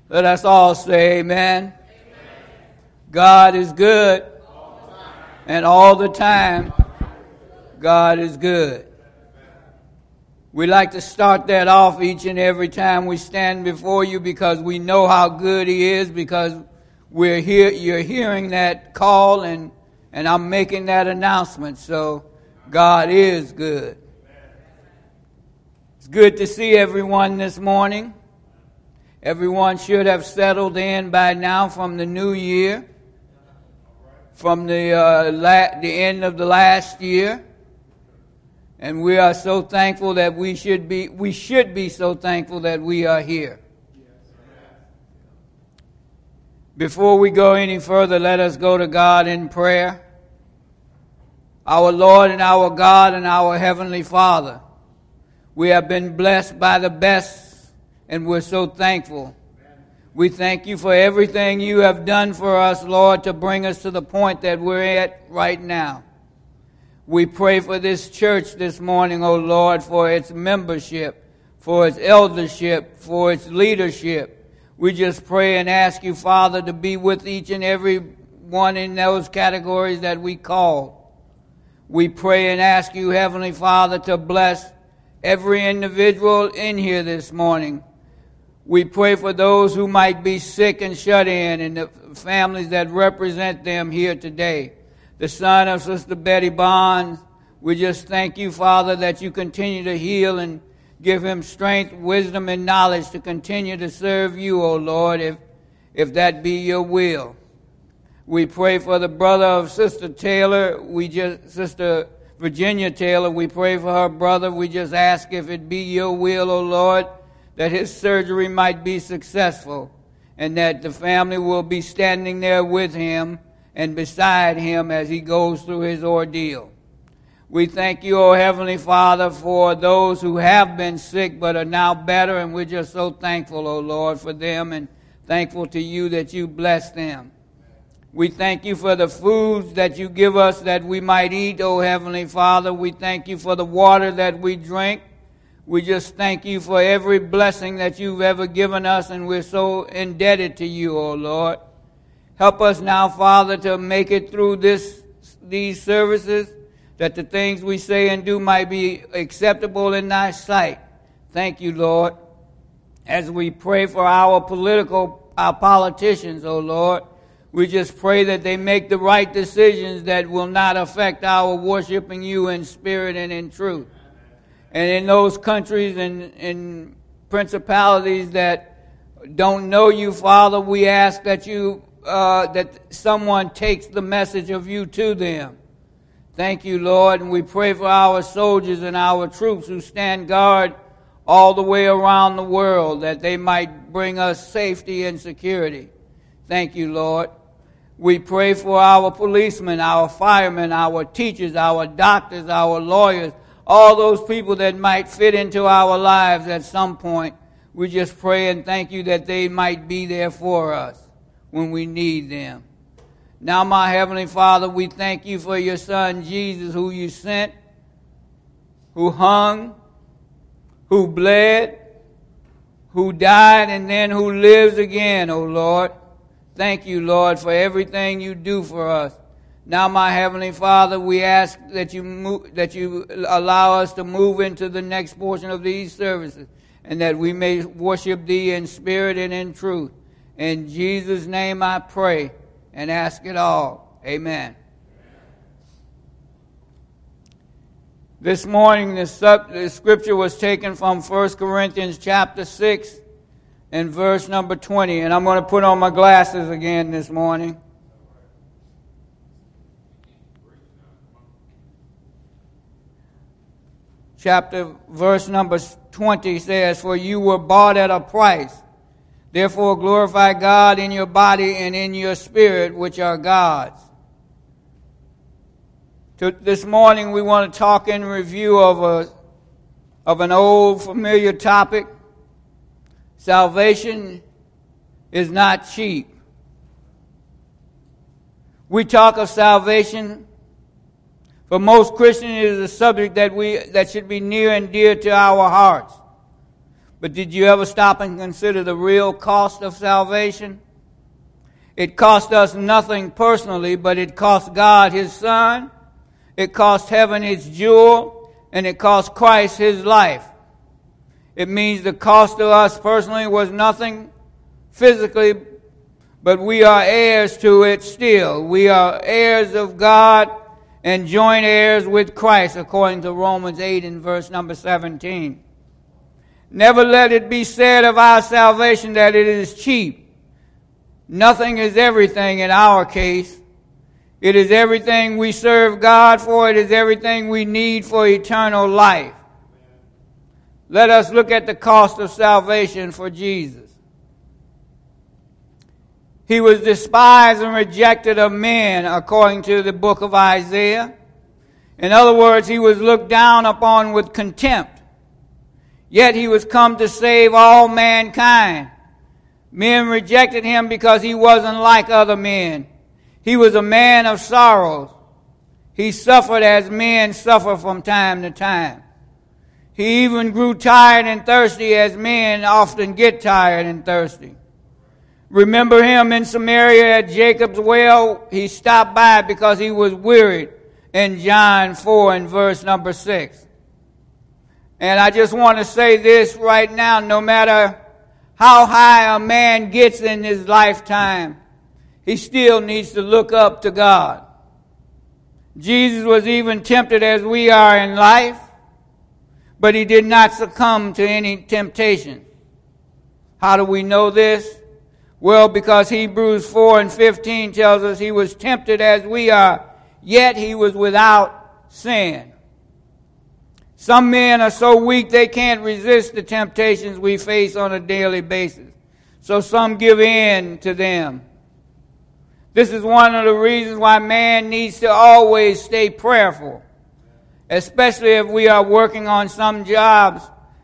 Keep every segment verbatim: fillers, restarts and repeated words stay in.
Let us all say amen. Amen. God is good. All and all the time, God is good. We like to start that off each and every time we stand before you because we know how good He is, because we're here, you're hearing that call and, and I'm making that announcement. So God is good. It's good to see everyone this morning. Everyone should have settled in by now from the new year, from the uh, la- the end of the last year, and we are so thankful that we should be we should be so thankful that we are here. Before we go any further, let us go to God in prayer. Our Lord and our God and our Heavenly Father, we have been blessed by the best. And we're so thankful. We thank you for everything you have done for us, Lord, to bring us to the point that we're at right now. We pray for this church this morning, O Lord, for its membership, for its eldership, for its leadership. We just pray and ask you, Father, to be with each and every one in those categories that we call. We pray and ask you, Heavenly Father, to bless every individual in here this morning. We pray for those who might be sick and shut in and the families that represent them here today. The son of Sister Betty Bonds, we just thank you, Father, that you continue to heal and give him strength, wisdom, and knowledge to continue to serve you, O Lord, if, if that be your will. We pray for the brother of Sister Taylor, we just, Sister Virginia Taylor, we pray for her brother. We just ask if it be your will, O Lord, that his surgery might be successful and that the family will be standing there with him and beside him as he goes through his ordeal. We thank you, O Heavenly Father, for those who have been sick but are now better, and we're just so thankful, O Lord, for them and thankful to you that you bless them. We thank you for the foods that you give us that we might eat, O Heavenly Father. We thank you for the water that we drink. We just thank you for every blessing that you've ever given us, and we're so indebted to you, O Lord. Help us now, Father, to make it through this these services, that the things we say and do might be acceptable in thy sight. Thank you, Lord. As we pray for our political, our politicians, O Lord, we just pray that they make the right decisions that will not affect our worshiping you in spirit and in truth. And in those countries and, and principalities that don't know you, Father, we ask that you uh, that someone takes the message of you to them. Thank you, Lord, and we pray for our soldiers and our troops who stand guard all the way around the world, that they might bring us safety and security. Thank you, Lord. We pray for our policemen, our firemen, our teachers, our doctors, our lawyers, all those people that might fit into our lives at some point. We just pray and thank you that they might be there for us when we need them. Now, my Heavenly Father, we thank you for your Son, Jesus, who you sent, who hung, who bled, who died, and then who lives again, O Lord. Thank you, Lord, for everything you do for us. Now, my Heavenly Father, we ask that you move, that you allow us to move into the next portion of these services, and that we may worship thee in spirit and in truth. In Jesus' name I pray and ask it all. Amen. This morning, the, sub, the scripture was taken from First Corinthians chapter six and verse number twenty. And I'm going to put on my glasses again this morning. Chapter, verse number twenty says, "For you were bought at a price. Therefore glorify God in your body and in your spirit, which are God's." To, this morning we want to talk in review of a of an old familiar topic. Salvation is not cheap. We talk of salvation. For most Christians, it is a subject that we that should be near and dear to our hearts. But did you ever stop and consider the real cost of salvation? It cost us nothing personally, but it cost God his Son, it cost heaven its jewel, and it cost Christ his life. It means the cost to us personally was nothing physically, but we are heirs to it still. We are heirs of God and joint heirs with Christ, according to Romans eight and verse number seventeen. Never let it be said of our salvation that it is cheap. Nothing is everything in our case. It is everything we serve God for. It is everything we need for eternal life. Let us look at the cost of salvation for Jesus. He was despised and rejected of men, according to the book of Isaiah. In other words, he was looked down upon with contempt. Yet he was come to save all mankind. Men rejected him because he wasn't like other men. He was a man of sorrows. He suffered as men suffer from time to time. He even grew tired and thirsty as men often get tired and thirsty. Remember him in Samaria at Jacob's well? He stopped by because he was wearied in John four and verse number six. And I just want to say this right now, no matter how high a man gets in his lifetime, he still needs to look up to God. Jesus was even tempted as we are in life, but he did not succumb to any temptation. How do we know this? Well, because Hebrews four and fifteen tells us he was tempted as we are, yet he was without sin. Some men are so weak they can't resist the temptations we face on a daily basis. So some give in to them. This is one of the reasons why man needs to always stay prayerful, especially if we are working on some jobs.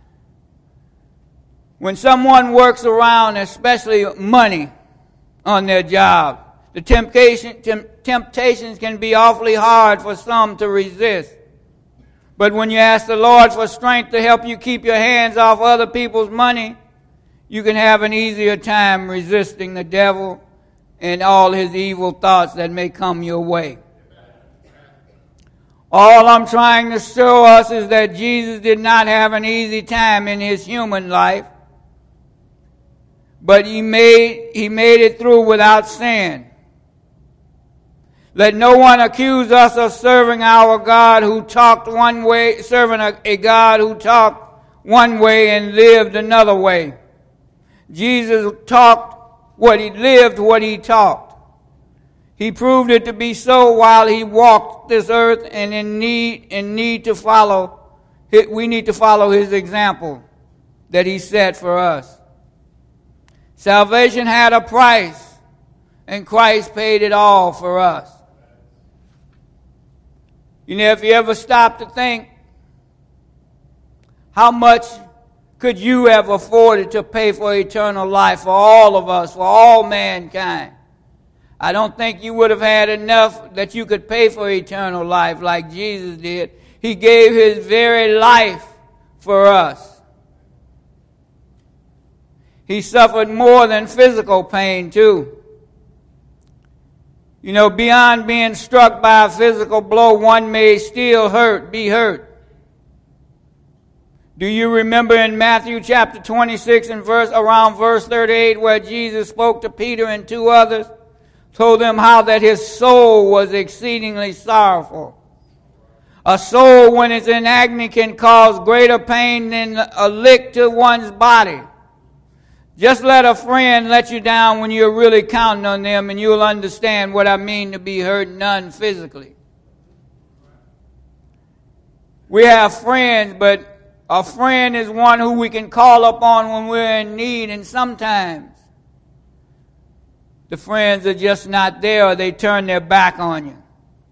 When someone works around, especially money, on their job, the temptation, temp- temptations can be awfully hard for some to resist. But when you ask the Lord for strength to help you keep your hands off other people's money, you can have an easier time resisting the devil and all his evil thoughts that may come your way. All I'm trying to show us is that Jesus did not have an easy time in his human life, but he made, he made it through without sin. Let no one accuse us of serving our God who talked one way, serving a, a God who talked one way and lived another way. Jesus talked what he lived, what he talked. He proved it to be so while he walked this earth, and in need, in need to follow, we need to follow his example that he set for us. Salvation had a price, and Christ paid it all for us. You know, if you ever stop to think, how much could you have afforded to pay for eternal life for all of us, for all mankind? I don't think you would have had enough that you could pay for eternal life like Jesus did. He gave his very life for us. He suffered more than physical pain too. You know, beyond being struck by a physical blow, one may still hurt, be hurt. Do you remember in Matthew chapter twenty-six and verse around verse thirty-eight where Jesus spoke to Peter and two others, told them how that his soul was exceedingly sorrowful. A soul when it's in agony can cause greater pain than a lick to one's body. Just let a friend let you down when you're really counting on them, and you'll understand what I mean to be hurt none physically. We have friends, but a friend is one who we can call upon when we're in need, and sometimes the friends are just not there, or they turn their back on you.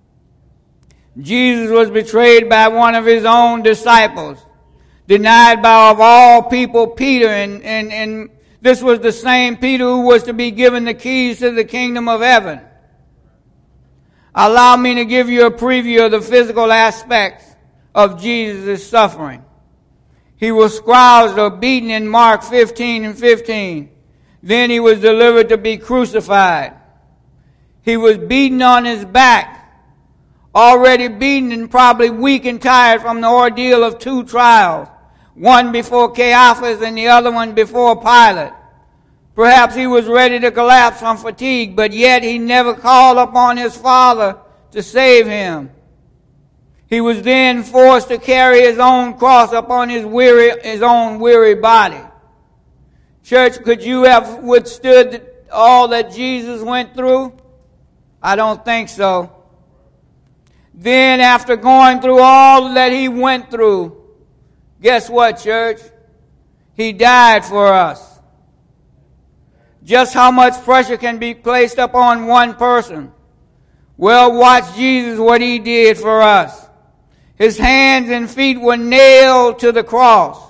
Jesus was betrayed by one of his own disciples, denied by, of all people, Peter, and, and, and this was the same Peter who was to be given the keys to the kingdom of heaven. Allow me to give you a preview of the physical aspects of Jesus' suffering. He was scourged or beaten in Mark fifteen and fifteen. Then he was delivered to be crucified. He was beaten on his back, already beaten and probably weak and tired from the ordeal of two trials, one before Caiaphas and the other one before Pilate. Perhaps he was ready to collapse from fatigue, but yet he never called upon his Father to save him. He was then forced to carry his own cross upon his weary, his own weary body. Church, could you have withstood all that Jesus went through? I don't think so. Then, after going through all that he went through, guess what, church? He died for us. Just how much pressure can be placed upon one person? Well, watch Jesus, what he did for us. His hands and feet were nailed to the cross.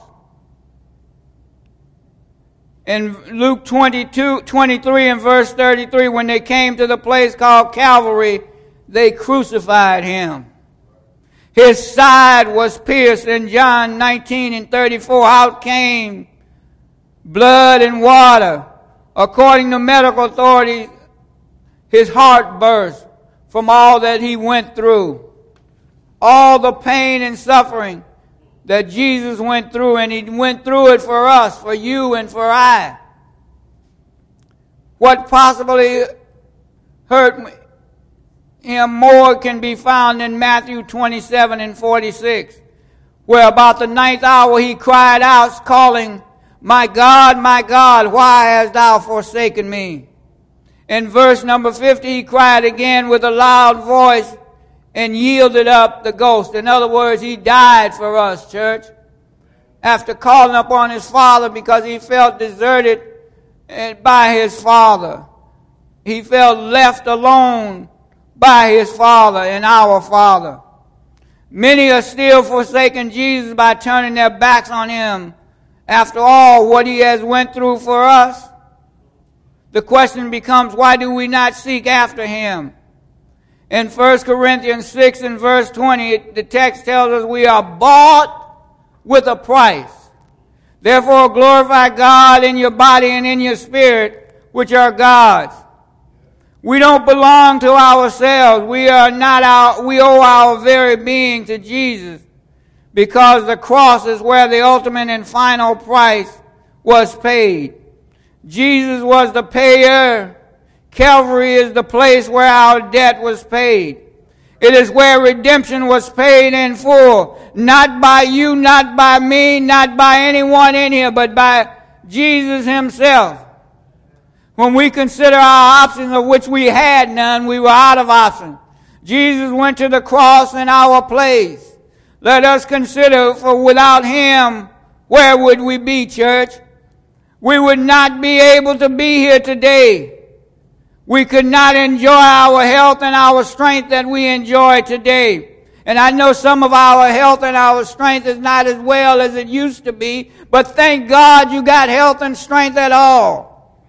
In Luke twenty-two, twenty-three and verse thirty-three, when they came to the place called Calvary, they crucified him. His side was pierced. In John nineteen and thirty-four, out came blood and water. According to medical authorities, his heart burst from all that he went through. All the pain and suffering that Jesus went through, and he went through it for us, for you and for I. What possibly hurt him more can be found in Matthew twenty-seven and forty-six, where about the ninth hour he cried out, calling, "My God, my God, why hast thou forsaken me?" In verse number fifty, he cried again with a loud voice and yielded up the ghost. In other words, he died for us, church. After calling upon his Father because he felt deserted by his Father. He felt left alone by his Father and our Father. Many are still forsaking Jesus by turning their backs on him. After all, what he has went through for us, the question becomes, why do we not seek after him? In First Corinthians six and verse twenty, the text tells us we are bought with a price. Therefore glorify God in your body and in your spirit, which are God's. We don't belong to ourselves. We are not our, we owe our very being to Jesus, because the cross is where the ultimate and final price was paid. Jesus was the payer. Calvary is the place where our debt was paid. It is where redemption was paid in full. Not by you, not by me, not by anyone in here, but by Jesus himself. When we consider our options, of which we had none, we were out of options. Jesus went to the cross in our place. Let us consider, for without him, where would we be, church? We would not be able to be here today. We could not enjoy our health and our strength that we enjoy today. And I know some of our health and our strength is not as well as it used to be, but thank God you got health and strength at all.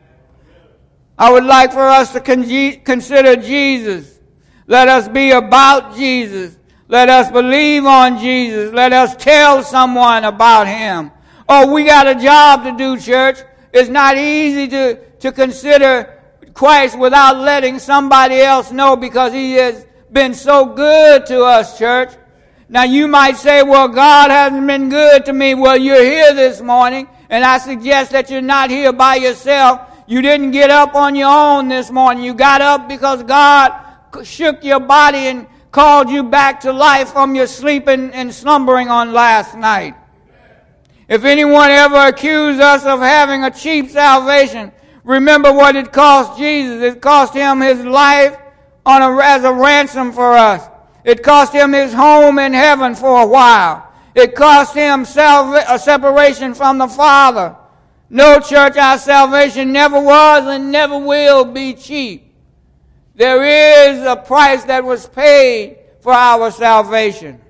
I would like for us to con- consider Jesus. Let us be about Jesus. Let us believe on Jesus. Let us tell someone about him. Oh, we got a job to do, church. It's not easy to, to consider Christ without letting somebody else know, because he has been so good to us, church. Now you might say, well, God hasn't been good to me. Well, you're here this morning, and I suggest that you're not here by yourself. You didn't get up on your own this morning. You got up because God shook your body and called you back to life from your sleeping and slumbering on last night. If anyone ever accused us of having a cheap salvation, remember what it cost Jesus. It cost him his life on a, as a ransom for us. It cost him his home in heaven for a while. It cost him salva- a separation from the Father. No, church, our salvation never was and never will be cheap. There is a price that was paid for our salvation.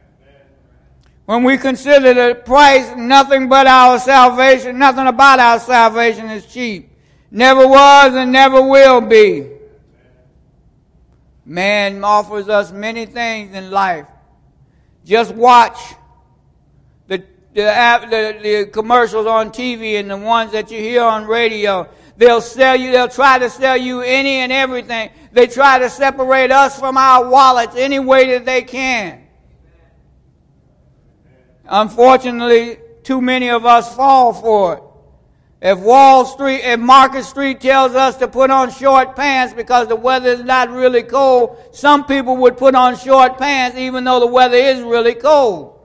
When we consider the price, nothing but our salvation, nothing about our salvation is cheap. Never was and never will be. Man offers us many things in life. Just watch the the, the, the commercials on T V and the ones that you hear on radio. They'll sell you, they'll try to sell you any and everything. They try to separate us from our wallets any way that they can. Unfortunately, too many of us fall for it. If Wall Street, if Market Street tells us to put on short pants because the weather is not really cold, some people would put on short pants even though the weather is really cold.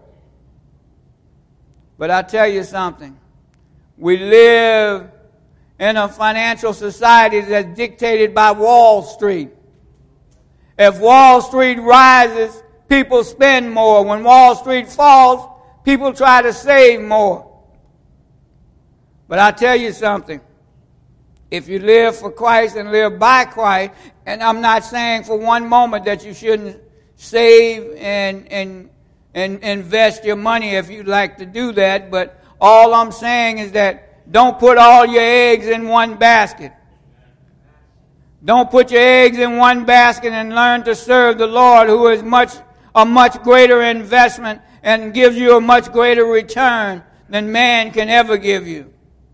But I tell you something, we live in a financial society that's dictated by Wall Street. If Wall Street rises, people spend more. When Wall Street falls, people try to save more. But I tell you something, if you live for Christ and live by Christ, and I'm not saying for one moment that you shouldn't save and and and invest your money if you'd like to do that, but all I'm saying is that don't put all your eggs in one basket. Don't put your eggs in one basket and learn to serve the Lord, who is much a much greater investment and gives you a much greater return than man can ever give you.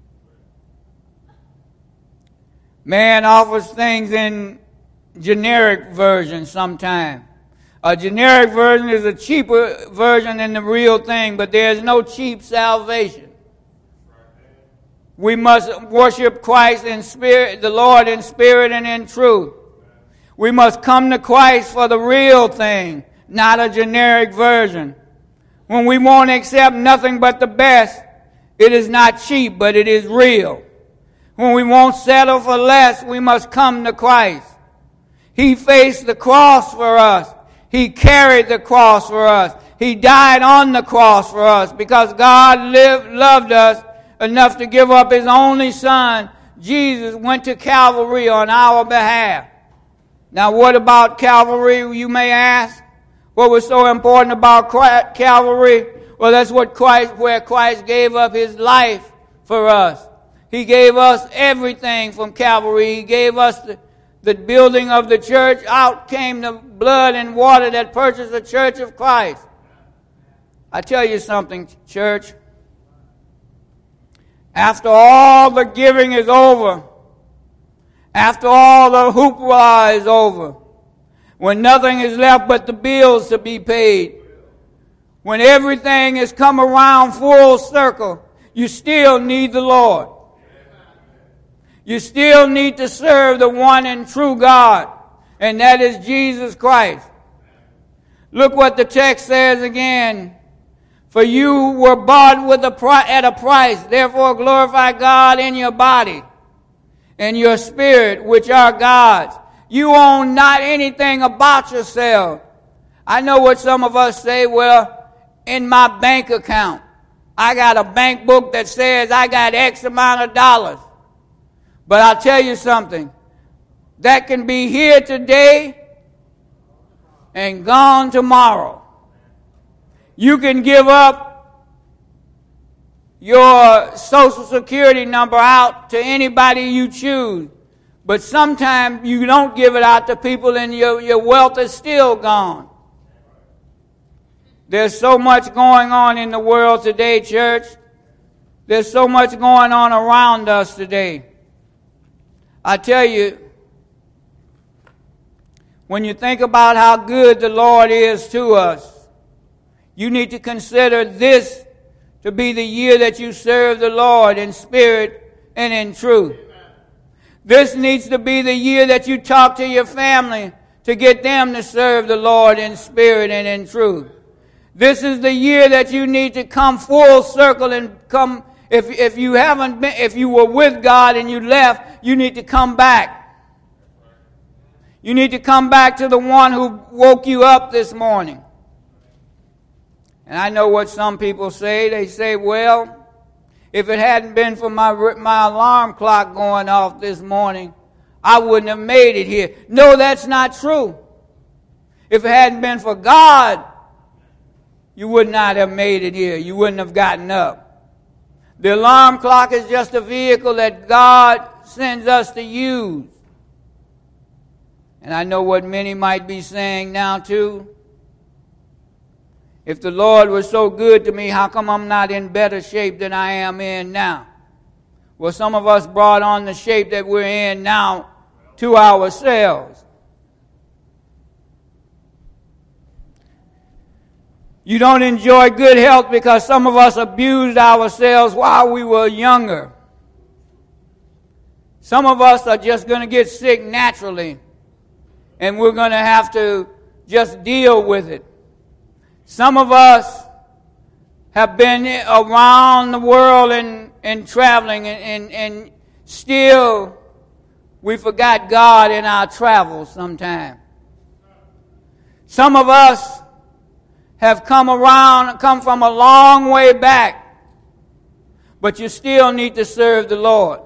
Man offers things in generic versions sometimes. A generic version is a cheaper version than the real thing, but there is no cheap salvation. We must worship Christ in spirit, the Lord in spirit and in truth. We must come to Christ for the real thing, not a generic version. When we won't accept nothing but the best, it is not cheap, but it is real. When we won't settle for less, we must come to Christ. He faced the cross for us. He carried the cross for us. He died on the cross for us because God lived, loved us enough to give up His only Son. Jesus went to Calvary on our behalf. Now, what about Calvary, you may ask? What was so important about Calvary? Well, that's what Christ, where Christ gave up His life for us. He gave us everything from Calvary. He gave us the, the building of the church. Out came the blood and water that purchased the church of Christ. I tell you something, church. After all the giving is over, after all the hoopla is over, when nothing is left but the bills to be paid, when everything has come around full circle, you still need the Lord. You still need to serve the one and true God, and that is Jesus Christ. Look what the text says again. For you were bought with a pri- at a price, therefore glorify God in your body and your spirit, which are God's. You own not anything about yourself. I know what some of us say, well, in my bank account, I got a bank book that says I got X amount of dollars. But I'll tell you something, that can be here today and gone tomorrow. You can give up your social security number out to anybody you choose, but sometimes you don't give it out to people and your, your wealth is still gone. There's so much going on in the world today, church. There's so much going on around us today. I tell you, when you think about how good the Lord is to us, you need to consider this to be the year that you serve the Lord in spirit and in truth. This needs to be the year that you talk to your family to get them to serve the Lord in spirit and in truth. This is the year that you need to come full circle and come. If, if you haven't been, if you were with God and you left, you need to come back. You need to come back to the one who woke you up this morning. And I know what some people say. They say, well, if it hadn't been for my, my alarm clock going off this morning, I wouldn't have made it here. No, that's not true. If it hadn't been for God, you would not have made it here. You wouldn't have gotten up. The alarm clock is just a vehicle that God sends us to use. And I know what many might be saying now too. If the Lord was so good to me, how come I'm not in better shape than I am in now? Well, some of us brought on the shape that we're in now to ourselves. You don't enjoy good health because some of us abused ourselves while we were younger. Some of us are just going to get sick naturally, and we're going to have to just deal with it. Some of us have been around the world and, and traveling, and, and, and still we forgot God in our travels sometime. Some of us have come around, come from a long way back, but you still need to serve the Lord.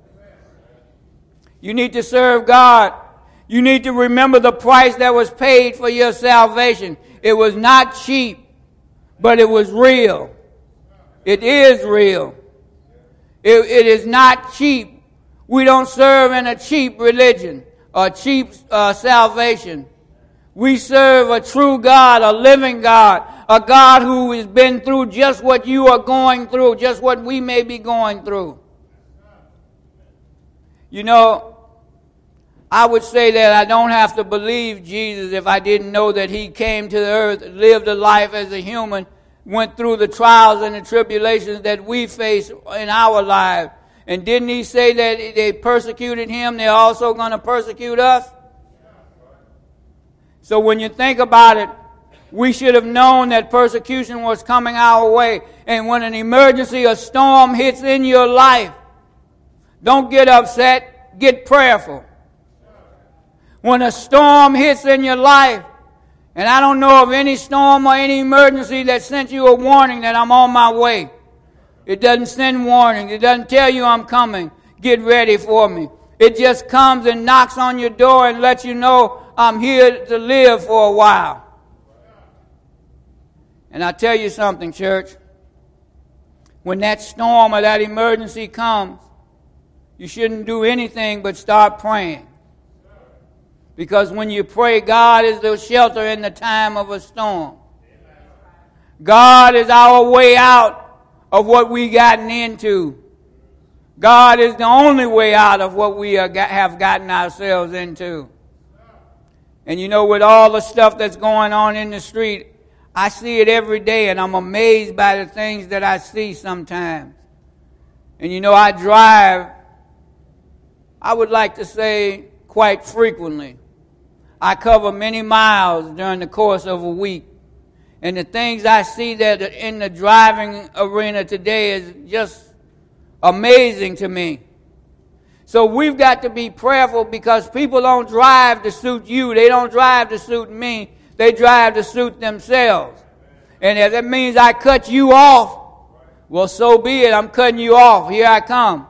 You need to serve God. You need to remember the price that was paid for your salvation. It was not cheap, but it was real. It is real. It, it is not cheap. We don't serve in a cheap religion or cheap uh, salvation. We serve a true God, a living God, a God who has been through just what you are going through, just what we may be going through. You know, I would say that I don't have to believe Jesus if I didn't know that he came to the earth, lived a life as a human, went through the trials and the tribulations that we face in our lives. And didn't he say that they persecuted him, they're also going to persecute us? So when you think about it, we should have known that persecution was coming our way. And when an emergency, a storm hits in your life, don't get upset, get prayerful. When a storm hits in your life, and I don't know of any storm or any emergency that sent you a warning that I'm on my way. It doesn't send warning. It doesn't tell you I'm coming. Get ready for me. It just comes and knocks on your door and lets you know I'm here to live for a while. And I tell you something, church. When that storm or that emergency comes, you shouldn't do anything but start praying. Because when you pray, God is the shelter in the time of a storm. God is our way out of what we gotten into. God is the only way out of what we have gotten ourselves into. And you know, with all the stuff that's going on in the street, I see it every day, and I'm amazed by the things that I see sometimes. And you know, I drive, I would like to say, quite frequently. I cover many miles during the course of a week. And the things I see that are in the driving arena today is just amazing to me. So we've got to be prayerful because people don't drive to suit you. They don't drive to suit me. They drive to suit themselves. And if that means I cut you off, well, so be it. I'm cutting you off. Here I come.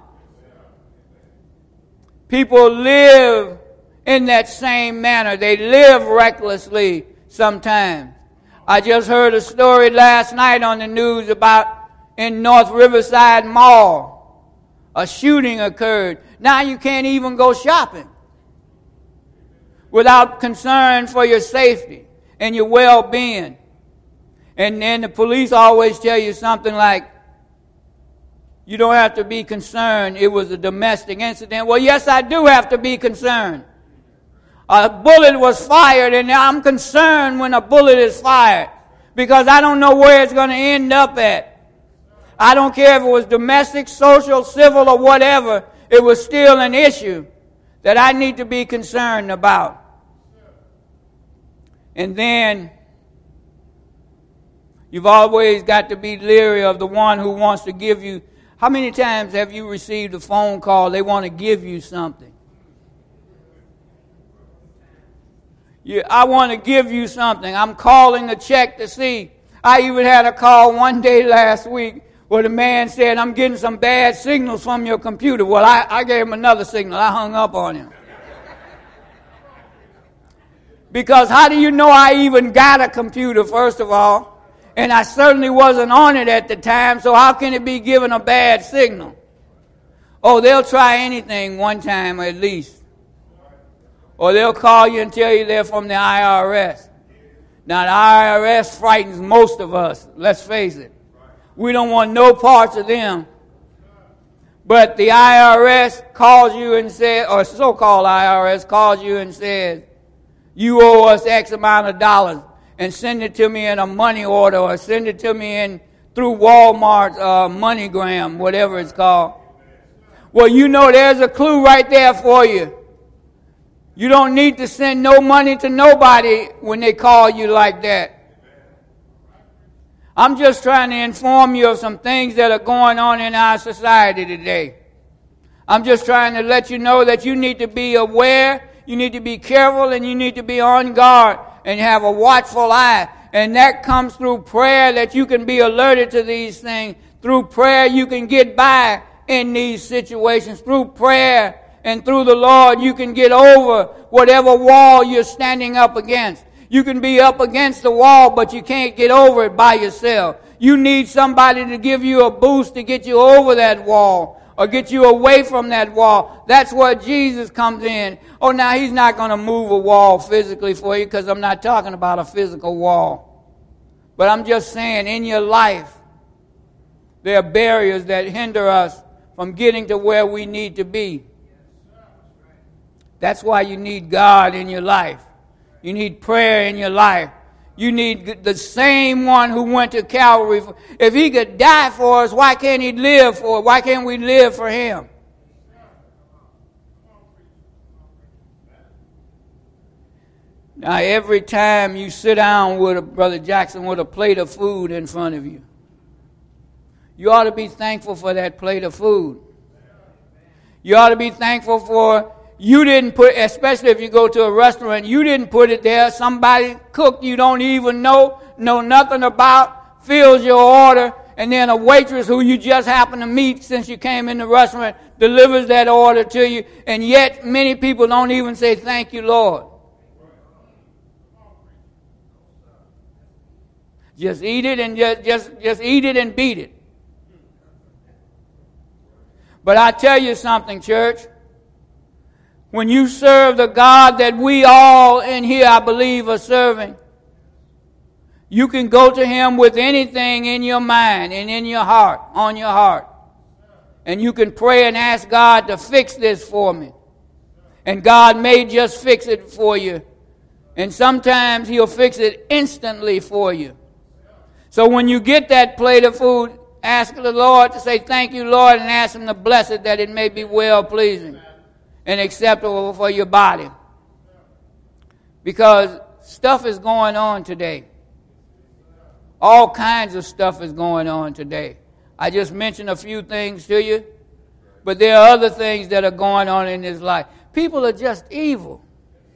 People live in that same manner. They live recklessly sometimes. I just heard a story last night on the news about in North Riverside Mall. A shooting occurred. Now you can't even go shopping without concern for your safety and your well-being. And then the police always tell you something like, you don't have to be concerned. It was a domestic incident. Well, yes, I do have to be concerned. A bullet was fired, and I'm concerned when a bullet is fired because I don't know where it's going to end up at. I don't care if it was domestic, social, civil, or whatever. It was still an issue that I need to be concerned about. And then you've always got to be leery of the one who wants to give you. How many times have you received a phone call, they want to give you something? You, I want to give you something. I'm calling to check to see. I even had a call one day last week where the man said, I'm getting some bad signals from your computer. Well, I, I gave him another signal. I hung up on him. Because how do you know I even got a computer, first of all? And I certainly wasn't on it at the time, so how can it be given a bad signal? Oh, they'll try anything one time at least. Or they'll call you and tell you they're from the I R S. Now, the I R S frightens most of us, let's face it. We don't want no parts of them. But the I R S calls you and says, or so-called I R S calls you and says, you owe us X amount of dollars, and send it to me in a money order, or send it to me in through Walmart, uh, MoneyGram, whatever it's called. Well, you know there's a clue right there for you. You don't need to send no money to nobody when they call you like that. I'm just trying to inform you of some things that are going on in our society today. I'm just trying to let you know that you need to be aware, you need to be careful, and you need to be on guard and have a watchful eye. And that comes through prayer, that you can be alerted to these things. Through prayer, you can get by in these situations. Through prayer and through the Lord, you can get over whatever wall you're standing up against. You can be up against the wall, but you can't get over it by yourself. You need somebody to give you a boost to get you over that wall or get you away from that wall. That's where Jesus comes in. Oh, now he's not going to move a wall physically for you, because I'm not talking about a physical wall. But I'm just saying, in your life, there are barriers that hinder us from getting to where we need to be. That's why you need God in your life. You need prayer in your life. You need the same one who went to Calvary. If he could die for us, why can't he live for us? Why can't we live for him? Now, every time you sit down with a, Brother Jackson, with a plate of food in front of you, you ought to be thankful for that plate of food. You ought to be thankful for, you didn't put, especially if you go to a restaurant, you didn't put it there. Somebody cooked you don't even know, know nothing about, fills your order, and then a waitress who you just happen to meet since you came in the restaurant delivers that order to you, and yet many people don't even say, thank you, Lord. Just eat it and just, just, just eat it and beat it. But I tell you something, church. When you serve the God that we all in here, I believe, are serving, you can go to him with anything in your mind and in your heart, on your heart. And you can pray and ask God to fix this for me. And God may just fix it for you. And sometimes he'll fix it instantly for you. So when you get that plate of food, ask the Lord to say, thank you, Lord, and ask him to bless it, that it may be well-pleasing and acceptable for your body. Because stuff is going on today. All kinds of stuff is going on today. I just mentioned a few things to you, but there are other things that are going on in this life. People are just evil.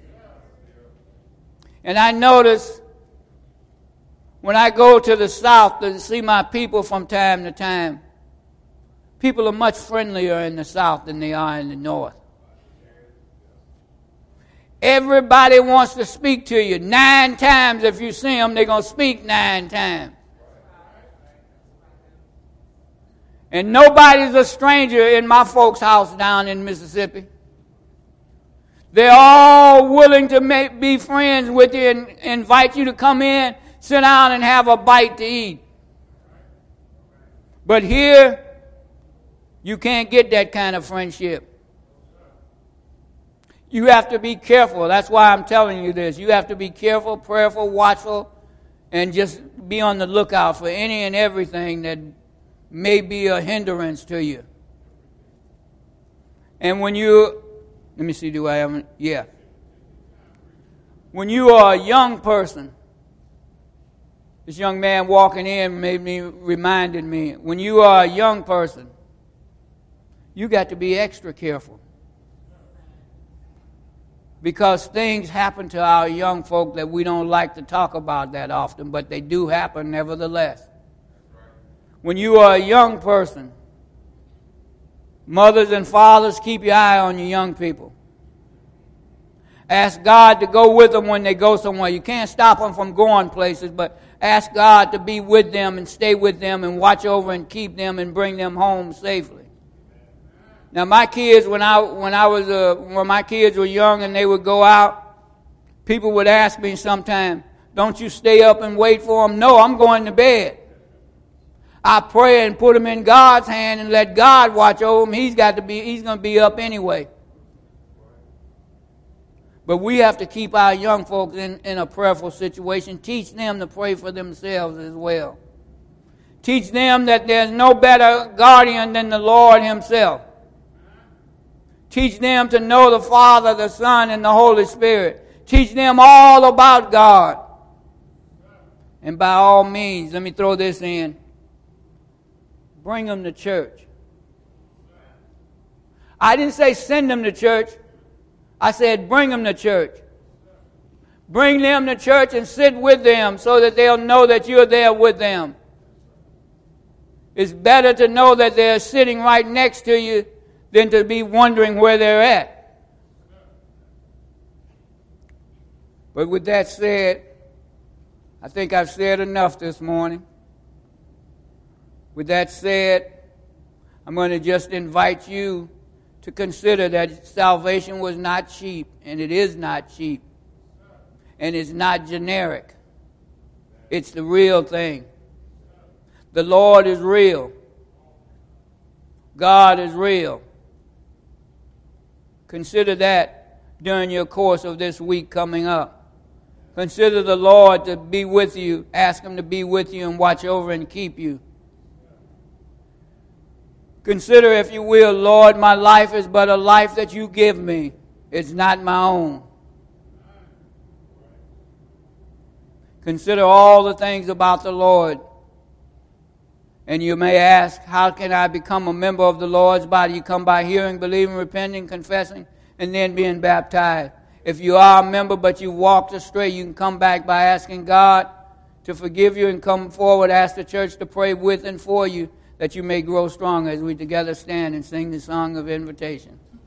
And I notice when I go to the South to see my people from time to time, people are much friendlier in the South than they are in the North. Everybody wants to speak to you. Nine times if you see them, they're going to speak nine times. And nobody's a stranger in my folks' house down in Mississippi. They're all willing to make, be friends with you and invite you to come in, sit down and have a bite to eat. But here, you can't get that kind of friendship. You have to be careful. That's why I'm telling you this. You have to be careful, prayerful, watchful, and just be on the lookout for any and everything that may be a hindrance to you. And when you, let me see, do I have, yeah. When you are a young person, this young man walking in made me, reminded me, when you are a young person, you got to be extra careful. Because things happen to our young folk that we don't like to talk about that often, but they do happen nevertheless. When you are a young person, mothers and fathers, keep your eye on your young people. Ask God to go with them when they go somewhere. You can't stop them from going places, but ask God to be with them and stay with them and watch over and keep them and bring them home safely. Now, my kids, when I when I was uh, when my kids were young and they would go out, people would ask me sometimes, Don't you stay up and wait for them. No, I'm going to bed. I pray and put them in God's hand and let God watch over them. He's got to be, he's going to be up anyway. But we have to keep our young folks in, in a prayerful situation. Teach them to pray for themselves as well. Teach them that there's no better guardian than the Lord himself. Teach them to know the Father, the Son, and the Holy Spirit. Teach them all about God. And by all means, let me throw this in. Bring them to church. I didn't say send them to church. I said bring them to church. Bring them to church and sit with them so that they'll know that you're there with them. It's better to know that they're sitting right next to you than to be wondering where they're at. But with that said, I think I've said enough this morning. With that said, I'm going to just invite you to consider that salvation was not cheap, and it is not cheap, and it's not generic. It's the real thing. The Lord is real. God is real. Consider that during your course of this week coming up. Consider the Lord to be with you. Ask Him to be with you and watch over and keep you. Consider, if you will, Lord, my life is but a life that you give me. It's not my own. Consider all the things about the Lord. And you may ask, how can I become a member of the Lord's body? You come by hearing, believing, repenting, confessing, and then being baptized. If you are a member but you walked astray, you can come back by asking God to forgive you and come forward, ask the church to pray with and for you, that you may grow strong as we together stand and sing the song of invitation.